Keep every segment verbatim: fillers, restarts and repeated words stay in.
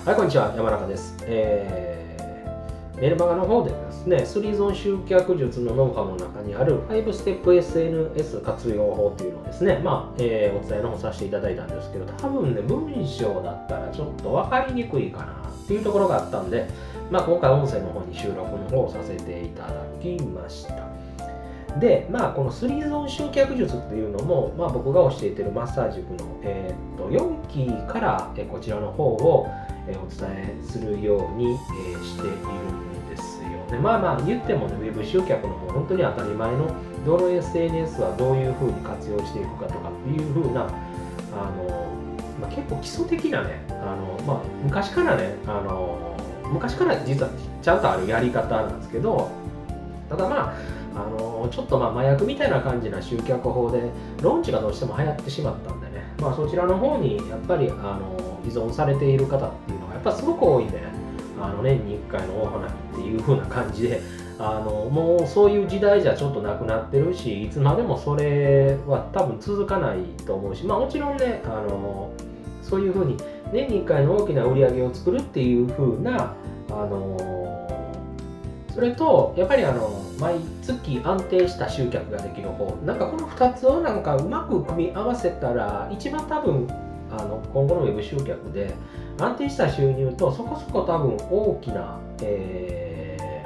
はい、こんにちは。山中です。えー、メルマガの方でですね、スリーゾーン集客術のノウハウの中にあるファイブステップ エスエヌエス 活用法というのをですね、まあ、えー、お伝えの方させていただいたんですけど、多分ね、文章だったらちょっと分かりにくいかなっていうところがあったんで、まあ、今回音声の方に収録の方をさせていただきました。で、まあ、このスリーゾーン集客術っていうのも、まあ、僕が教えているマッサージ塾の、えー、とよんきからこちらの方をお伝えするようにしているんですよね。まあまあ言ってもね、ウェブ集客の方本当に当たり前のどの エスエヌエス はどういうふうに活用していくかとかっていうふうなあの、まあ、結構基礎的なねあの、まあ、昔からねあの昔から実はちゃんとあるやり方なんですけど、ただまああのちょっとまあ麻薬みたいな感じな集客法で論知がどうしても流行ってしまったんでね、まあ、そちらの方にやっぱりあの依存されている方っていうのがやっぱすごく多いんでね、あの年にいっかいの大花火っていう風な感じで、あのもうそういう時代じゃちょっとなくなってるし、いつまでもそれは多分続かないと思うし、まあもちろんね、あのそういう風に年にいっかいの大きな売り上げを作るっていう風な、あのそれとやっぱりあの毎月安定した集客ができる方、なんかこのふたつをなんかうまく組み合わせたら一番多分あの今後のウェブ集客で安定した収入とそこそこ多分大きな、え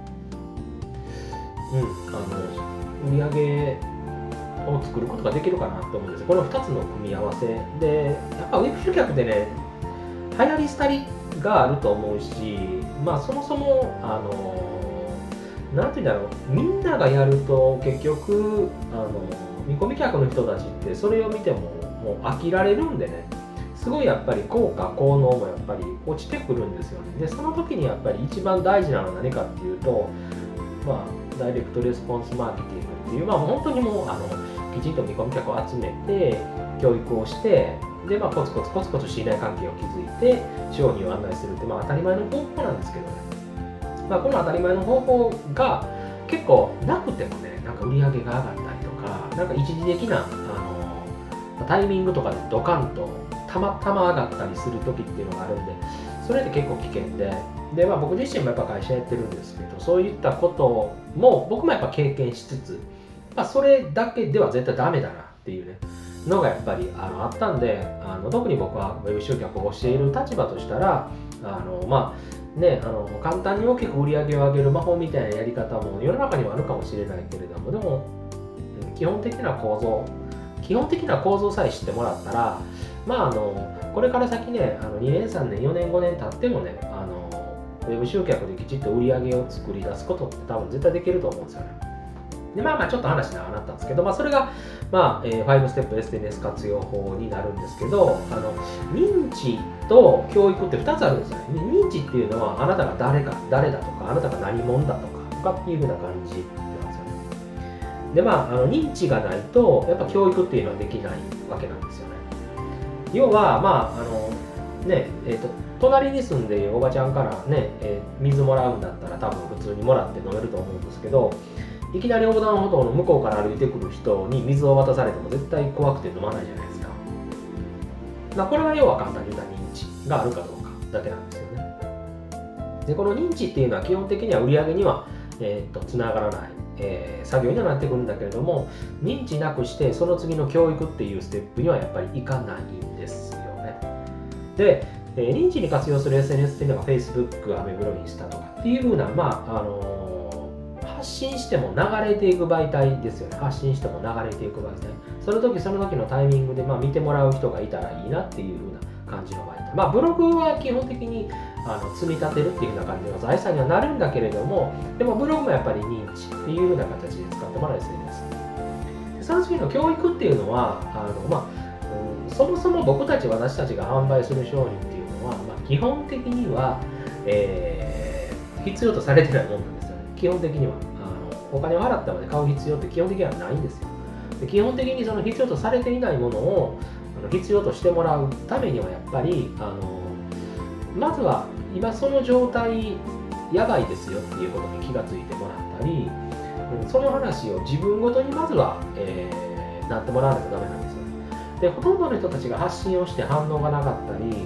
ーうん、あの売り上げを作ることができるかなと思うんです。このふたつの組み合わせで、やっぱウェブ集客でね、流行り廃りがあると思うし、まあそもそもあのなんていうんだろう、みんながやると結局あの見込み客の人たちってそれを見てももう飽きられるんでね、すごいやっぱり効果効能もやっぱり落ちてくるんですよね。でその時にやっぱり一番大事なのは何かっていうと、まあダイレクトレスポンスマーケティングっていう、まあ本当にもうあのきちんと見込み客を集めて教育をして、でまあコツコツコツコツ信頼関係を築いて商品を案内するって、まあ当たり前の方法なんですけどね。まあこの当たり前の方法が結構なくてもね、なんか売り上げが上がったりとか、なんか一時的なあのタイミングとかでドカンとたまたま上がったりする時っていうのがあるんで、それって結構危険で、で、まあ、僕自身もやっぱ会社やってるんですけど、そういったことも僕もやっぱ経験しつつ、まあ、それだけでは絶対ダメだなっていうねのがやっぱりあのあったんで、あの特に僕はウェブ集客をしている立場としたら、あのまあね、あの簡単に大きく売り上げを上げる魔法みたいなやり方も世の中にはあるかもしれないけれども、でも基本的な構造基本的な構造さえ知ってもらったら、まあ、あのこれから先ね、あのにねんさんねんよねんごねん経ってもね、あのウェブ集客できちっと売り上げを作り出すことって多分絶対できると思うんですよね。でまあまあちょっと話長くなったんですけど、まあ、それが、まあえー、ファイブステップ エスエヌエス 活用法になるんですけど、あの認知と教育ってふたつあるんですよね。認知っていうのはあなたが誰か誰だとか、あなたが何者だとかとかっていう風な感じなんですよね。でまあ、あの認知がないとやっぱ教育っていうのはできないわけなんですよね。要はまああのねえーと隣に住んでいるおばちゃんからね、えー、水もらうんだったら多分普通にもらって飲めると思うんですけど、いきなり横断歩道の向こうから歩いてくる人に水を渡されても絶対怖くて飲まないじゃないですか。まあ、これが要は簡単に言うと認知があるかどうかだけなんですよね。でこの認知っていうのは基本的には売り上げには、えー、とつながらない、えー、作業にはなってくるんだけれども、認知なくしてその次の教育っていうステップにはやっぱりいかないんですよね。で、えー、認知に活用する エスエヌエス っていうのが Facebook、アメブロ、インスタとかっていう風な、まああのー発信しても流れていく媒体ですよね。発信しても流れていく媒体。その時その時のタイミングで、まあ、見てもらう人がいたらいいなっていう風な感じの媒体。まあブログは基本的にあの積み立てるっていう風な感じの財産にはなるんだけれども、でもブログもやっぱり認知っていう風な形で使ってもらう エスエヌエス。その次の教育っていうのは、あのまあ、うん、そもそも僕たち私たちが販売する商品っていうのは、まあ、基本的には、えー、必要とされてないものなんですよね。基本的には。お金を払ったまで買う必要って基本的にはないんですよ。で基本的にその必要とされていないものをあの必要としてもらうためにはやっぱりあのまずは今その状態やばいですよっていうことに気がついてもらったり、その話を自分ごとにまずは、えー、なってもらわないとダメなんですよ。でほとんどの人たちが発信をして反応がなかったり、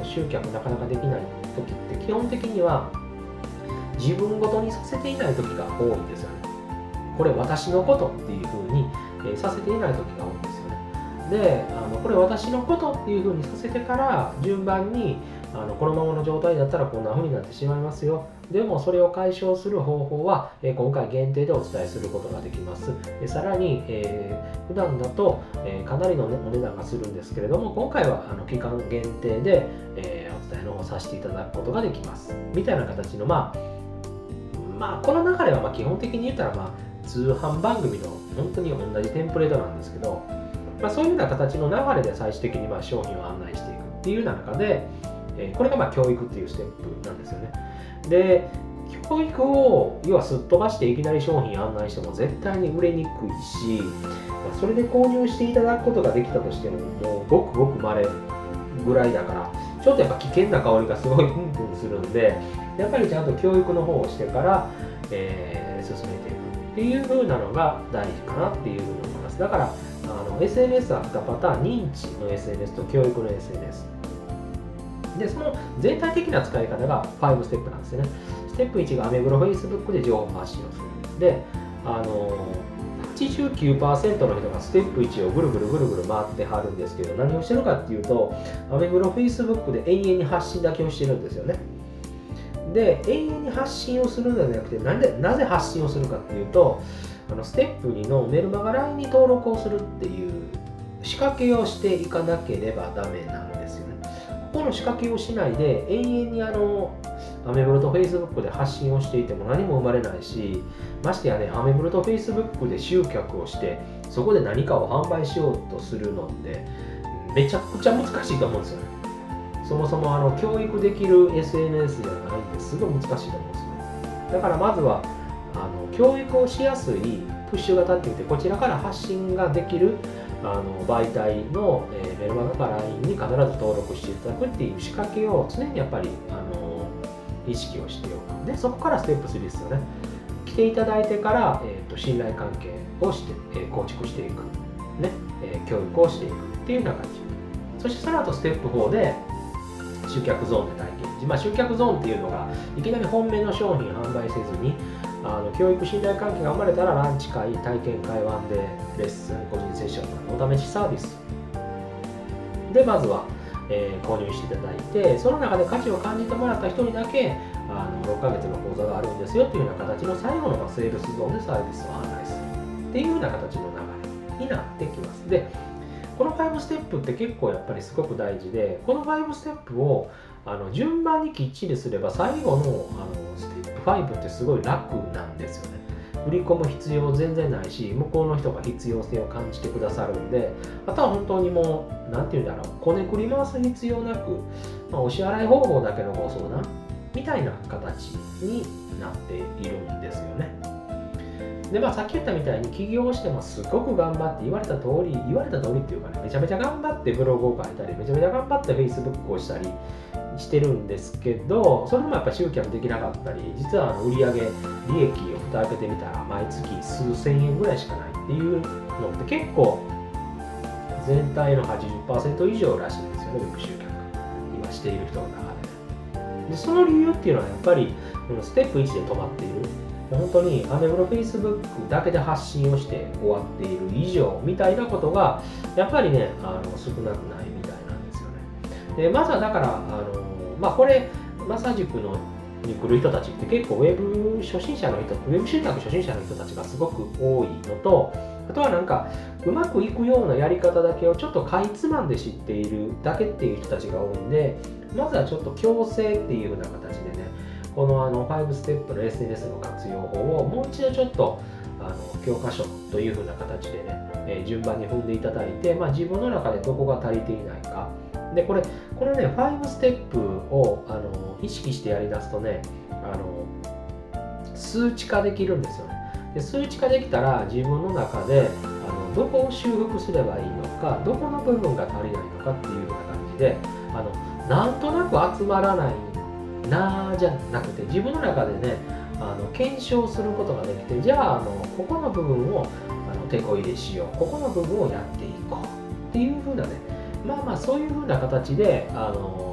集客なかなかできない時って基本的には自分ごとにさせていない時が多いんですよね。これ私のことっていうふうに、えー、させていない時が多いんですよね。で、あのこれ私のことっていうふうにさせてから順番にあのこのままの状態だったらこんな風になってしまいますよ。でもそれを解消する方法は、えー、今回限定でお伝えすることができます。でさらに、えー、普段だと、えー、かなりの、ね、お値段がするんですけれども、今回はあの期間限定で、えー、お伝えの方させていただくことができます。みたいな形の、まあ、まあ、この流れはまあ基本的に言ったら、まあ、通販番組の本当に同じテンプレートなんですけど、まあ、そういうような形の流れで最終的にまあ商品を案内していくっていう中で、えー、これがまあ教育っていうステップなんですよね。で、教育を要はすっ飛ばしていきなり商品案内しても絶対に売れにくいし、まあ、それで購入していただくことができたとしてももうごくごく稀ぐらいだから、ちょっとやっぱ危険な香りがすごいプンプンするんで、やっぱりちゃんと教育の方をしてから、えー、進めていくっていう風なのが大事かなっていうふうに思います。だからあの エスエヌエス はにパターン、認知の エスエヌエス と教育の エスエヌエス。で、その全体的な使い方がごステップなんですよね。ステップいちがアメブロ、Facebook で情報発信をする。で、あのはちじゅうきゅうパーセント の人がステップいちをぐるぐるぐるぐる回ってはるんですけど、何をしてるかっていうと、アメブロ、Facebook で永遠に発信だけをしてるんですよね。で、永遠に発信をするのではなくて、なんでなぜ発信をするかっていうと、あのステップにのメルマガ ライン に登録をするっていう仕掛けをしていかなければダメなんですよね。ここの仕掛けをしないで永遠にあのアメブロと Facebook で発信をしていても何も生まれないし、ましてやね、アメブロと Facebook で集客をしてそこで何かを販売しようとするのってめちゃくちゃ難しいと思うんですよね。そもそもあの教育できる エスエヌエス じゃないんですごい難しいと思うんですよね。だからまずはあの教育をしやすいプッシュ型っていって、こちらから発信ができるあの媒体の、えー、メルマガか ライン に必ず登録していただくっていう仕掛けを常にやっぱりあの意識をしておく。で、そこからステップスリーですよね。来ていただいてから、えー、と信頼関係をして、えー、構築していく、ねえー、教育をしていくっていうような感じ。そしてその後ステップフォーで集客ゾーンで体験時、まあ、集客ゾーンっていうのがいきなり本命の商品販売せずに、あの教育信頼関係が生まれたらランチ会、体験会、ワンデーレッスン、個人セッションのお試しサービスでまずは、えー、購入していただいて、その中で価値を感じてもらった人にだけあのろっかげつの講座があるんですよっていうような形の最後のセールスゾーンでサービスを案内するっていうような形の流れになってきます。で、このごステップって結構やっぱりすごく大事で、このごステップをあの順番にきっちりすれば最後のあのステップごってすごい楽なんですよね。振り込む必要全然ないし、向こうの人が必要性を感じてくださるんで、あとは本当にもう何て言うんだろう、こねくり回す必要なく、まあ、お支払い方法だけのご相談みたいな形になっているんですよね。で、まあ、さっき言ったみたいに起業してもすごく頑張って言われた通り言われた通りっていうかね、めちゃめちゃ頑張ってブログを書いたり、めちゃめちゃ頑張って Facebook をしたりしてるんですけど、それもやっぱ集客できなかったり、実はあの売上利益を蓋開けてみたら毎月数千円ぐらいしかないっていうのって結構全体の はちじゅっパーセント 以上らしいんですよね、ウェブ集客今している人の中で。で、その理由っていうのはやっぱりステップいちで止まっている、本当にアメブロ、Facebook だけで発信をして終わっている以上みたいなことがやっぱりね、あの少なくないみたいなんですよね。で、まずはだからあの、まあ、これマサ塾のに来る人たちって結構ウェブ初心者の人、ウェブ集客初心者の人たちがすごく多いのと、あとはなんかうまくいくようなやり方だけをちょっとかいつまんで知っているだけっていう人たちが多いんで、まずはちょっと強制っていう風な形でね、このあのごステップの エスエヌエス の活用法をもう一度ちょっとあの教科書という風な形でね、えー、順番に踏んでいただいて、まあ、自分の中でどこが足りていないか。で、これ、このね、ごステップをあの意識してやり出すとね、あの数値化できるんですよね。で、数値化できたら自分の中であのどこを修復すればいいのか、どこの部分が足りないのかっていう風な感じで、あのなんとなく集まらないなーじゃなくて、自分の中でね、あの検証することができて、じゃあ、あのここの部分をあの手こ入れしよう、ここの部分をやっていこうっていう風なね、まあまあそういう風な形であの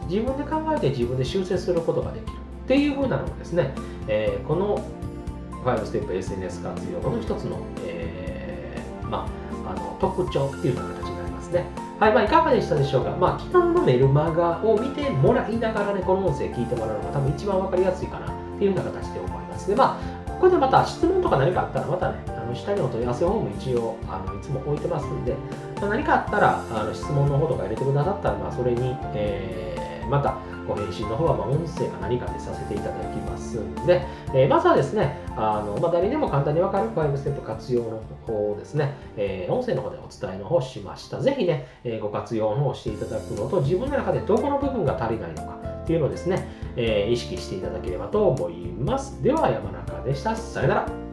自分で考えて自分で修正することができるっていう風なのもですね、えー、このファイブステップ エスエヌエス 活用の一つの、えーまあ、あの特徴っていうような形になりますね。はい、まあ、いかがでしたでしょうか。まあ、昨日のメルマガを見てもらいながらね、この音声聞いてもらうのが多分一番わかりやすいかなっていうような形で思います。で、まあ、ここでまた質問とか何かあったら、またね、あの下にお問い合わせフォーム一応あのいつも置いてますんで、まあ、何かあったらあの質問の方とか入れてくださったら、まあ、それに、えー、またご返信の方はまあ音声か何かでさせていただきますので、えー、まずはですね、あのまあ、誰にでも簡単にわかるファイブステップ活用の方をですね、えー、音声の方でお伝えの方しました。ぜひね、えー、ご活用の方をしていただくのと、自分の中でどこの部分が足りないのかっていうのをですね、えー、意識していただければと思います。では、山中でした。さよなら。